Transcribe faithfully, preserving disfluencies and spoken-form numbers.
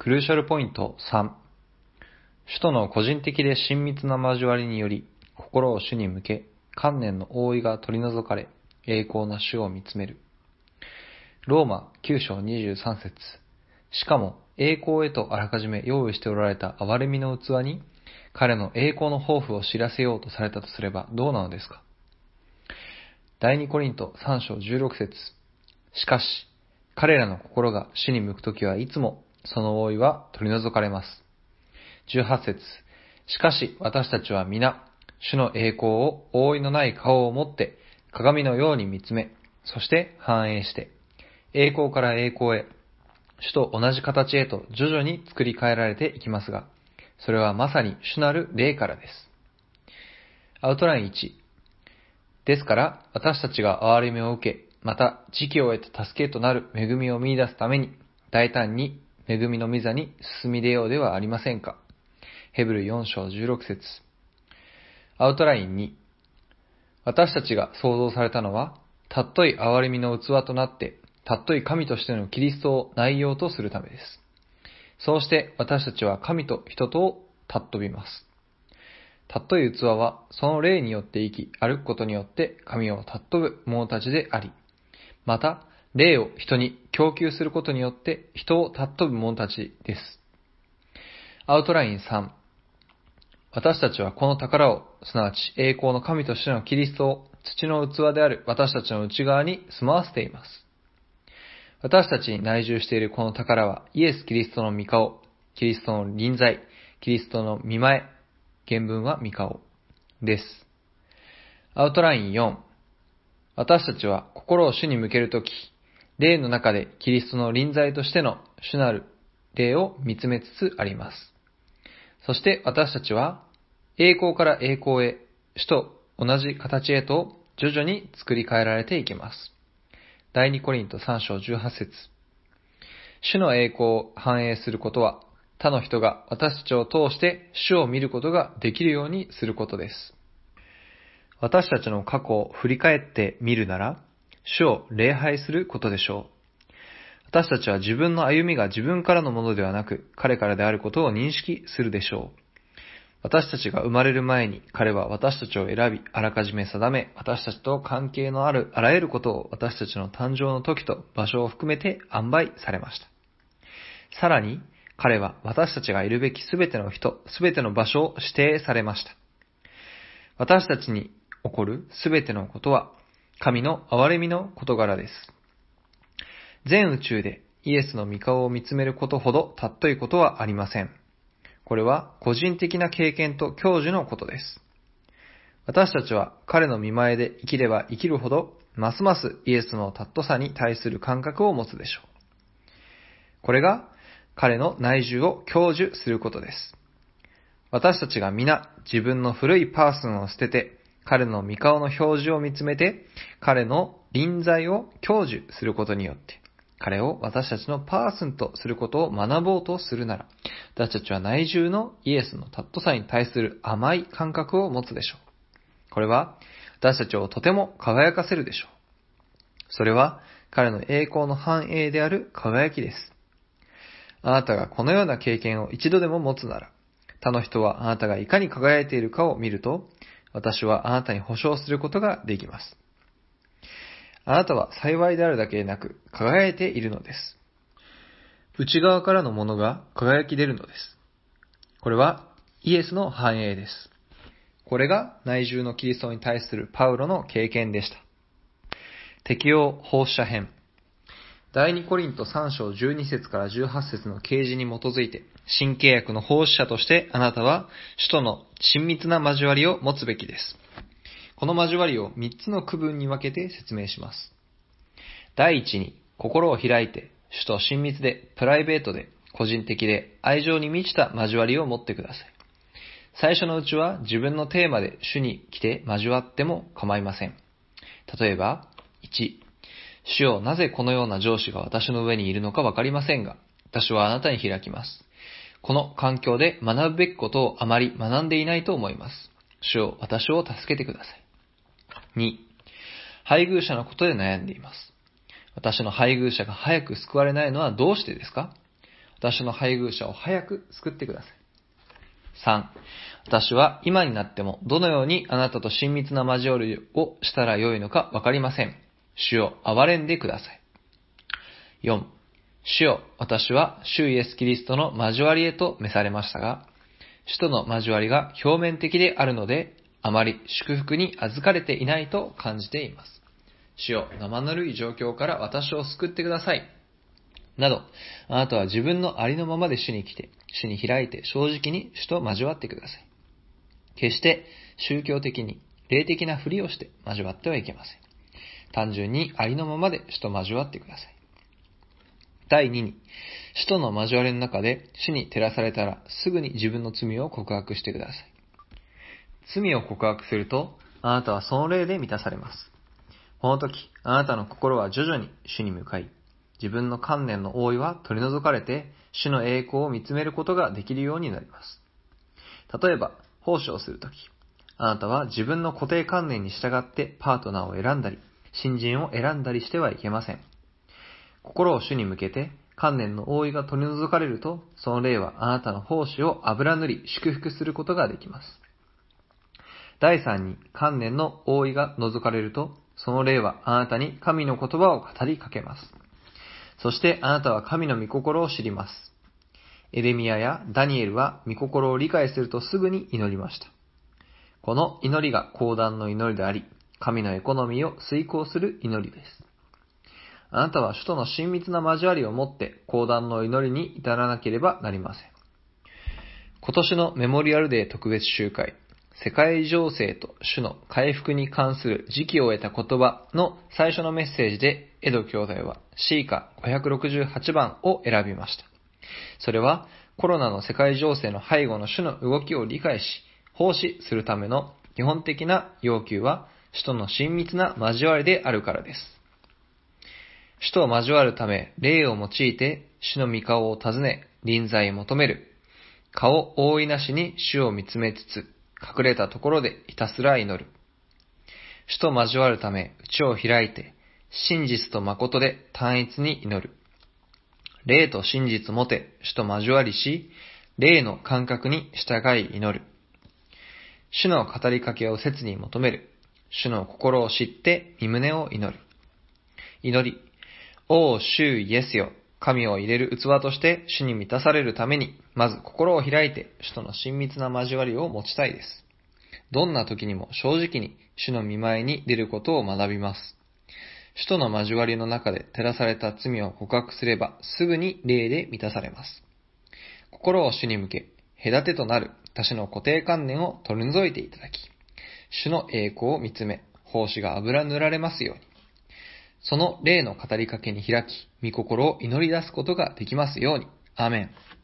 クルーシャルポイントさん。主との個人的で親密な交わりにより、心を主に向け、観念の覆いが取り除かれ、栄光な主を見つめる。ローマきゅう章にじゅうさん節。しかも、栄光へとあらかじめ用意しておられた憐れみの器に、彼の栄光の抱負を知らせようとされたとすればどうなのですか。第二コリントさん章じゅうろく節。しかし、彼らの心が主に向くときはいつも、その覆いは取り除かれます。じゅうはち節。しかし私たちは皆、主の栄光を覆いのない顔を持って、鏡のように見つめ、そして反映して、栄光から栄光へ、主と同じ形へと徐々に作り変えられていきますが、それはまさに主なる霊からです。アウトラインいち。ですから、私たちが憐れみを受け、また時期を得た助けとなる恵みを見出すために、大胆に恵みの御座に進み出ようではありませんか。ヘブルよん章じゅうろく節。アウトラインに。私たちが創造されたのは、たっとい憐れみの器となって、たっとい神としてのキリストを内容とするためです。そうして私たちは神と人とを尊びます。たっとい器は、その霊によって生き、歩くことによって神を尊ぶ者たちであり、また、霊を人に供給することによって人を尊ぶ者たちです。アウトラインさん。私たちはこの宝を、すなわち栄光の神としてのキリストを土の器である私たちの内側に住まわせています。私たちに内住しているこの宝は、イエス・キリストの御顔、キリストの臨在、キリストの御前、原文は御顔です。アウトラインよん。私たちは心を主に向けるとき、霊の中でキリストの臨在としての主なる霊を見つめつつあります。そして私たちは栄光から栄光へ、主と同じ形へと徐々に作り変えられていきます。第二コリントさん章じゅうはち節。主の栄光を反映することは、他の人が私たちを通して主を見ることができるようにすることです。私たちの過去を振り返ってみるなら、主を礼拝することでしょう。私たちは自分の歩みが自分からのものではなく、彼からであることを認識するでしょう。私たちが生まれる前に、彼は私たちを選び、あらかじめ定め、私たちと関係のあるあらゆることを私たちの誕生の時と場所を含めて塩梅されました。さらに、彼は私たちがいるべきすべての人、すべての場所を指定されました。私たちに起こるすべてのことは、神の憐れみの事柄です。全宇宙でイエスの御顔を見つめることほど尊いことはありません。これは個人的な経験と享受のことです。私たちは彼の御前で生きれば生きるほど、ますますイエスの尊さに対する感覚を持つでしょう。これが彼の内住を享受することです。私たちが皆自分の古いパーソンを捨てて、彼の御顔の表示を見つめて、彼の臨在を享受することによって、彼を私たちのパーソンとすることを学ぼうとするなら、私たちは内住のイエスの尊さに対する甘い感覚を持つでしょう。これは私たちをとても輝かせるでしょう。それは彼の栄光の繁栄である輝きです。あなたがこのような経験を一度でも持つなら、他の人はあなたがいかに輝いているかを見ると、私はあなたに保証することができます。あなたは幸いであるだけでなく、輝いているのです。内側からのものが輝き出るのです。これはイエスの繁栄です。これが内住のキリストに対するパウロの経験でした。適用放射編。第二コリントさん章じゅうに節からじゅうはち節の啓示に基づいて、新契約の奉仕者としてあなたは主との親密な交わりを持つべきです。この交わりをみっつの区分に分けて説明します。第一に、心を開いて、主と親密で、プライベートで、個人的で、愛情に満ちた交わりを持ってください。最初のうちは自分のテーマで主に来て交わっても構いません。例えば、いち、主よ、なぜこのような上司が私の上にいるのかわかりませんが、私はあなたに開きます。この環境で学ぶべきことをあまり学んでいないと思います。主よ、私を助けてください。に、配偶者のことで悩んでいます。私の配偶者が早く救われないのはどうしてですか？ 私の配偶者を早く救ってください。さん、私は今になってもどのようにあなたと親密な交わりをしたらよいのかわかりません。主よ、憐れんでください。よん、主よ、私は主イエスキリストの交わりへと召されましたが、主との交わりが表面的であるので、あまり祝福に預かれていないと感じています。主よ、生ぬるい状況から私を救ってください。など、あなたは自分のありのままで主に来て、主に開いて正直に主と交わってください。決して宗教的に霊的なふりをして交わってはいけません。単純にありのままで主と交わってください。だいにに、主との交わりの中で主に照らされたらすぐに自分の罪を告白してください。罪を告白すると、あなたはその霊で満たされます。この時、あなたの心は徐々に主に向かい、自分の観念の覆いは取り除かれて、主の栄光を見つめることができるようになります。例えば、奉仕をするとき、あなたは自分の固定観念に従ってパートナーを選んだり、新人を選んだりしてはいけません。心を主に向けて、観念の覆いが取り除かれると、その霊はあなたの奉仕を油塗り、祝福することができます。だいさんに、観念の覆いが除かれると、その霊はあなたに神の言葉を語りかけます。そしてあなたは神の御心を知ります。エレミヤやダニエルは御心を理解するとすぐに祈りました。この祈りが講談の祈りであり、神のエコノミーを遂行する祈りです。あなたは主との親密な交わりをもって講談の祈りに至らなければなりません。今年のメモリアルデー特別集会、世界情勢と主の回復に関する時期を得た言葉の最初のメッセージで、エド兄弟はシーカごひゃくろくじゅうはちばんを選びました。それはコロナの世界情勢の背後の主の動きを理解し、奉仕するための基本的な要求は主との親密な交わりであるからです。主と交わるため、霊を用いて主の御顔を尋ね、臨在を求める。顔覆いなしに主を見つめつつ、隠れたところでひたすら祈る。主と交わるため、内を開いて、真実と誠で単一に祈る。霊と真実もて、主と交わりし、霊の感覚に従い祈る。主の語りかけを切に求める。主の心を知って身旨を祈る。祈り、お主イエスよ、神を入れる器として主に満たされるために、まず心を開いて主との親密な交わりを持ちたいです。どんな時にも正直に主の御前に出ることを学びます。主との交わりの中で照らされた罪を告白すれば、すぐに霊で満たされます。心を主に向け、隔てとなる私の固定観念を取り除いていただき、主の栄光を見つめ、奉仕が油塗られますように。その霊の語りかけに開き、御心を祈り出すことができますように。アーメン。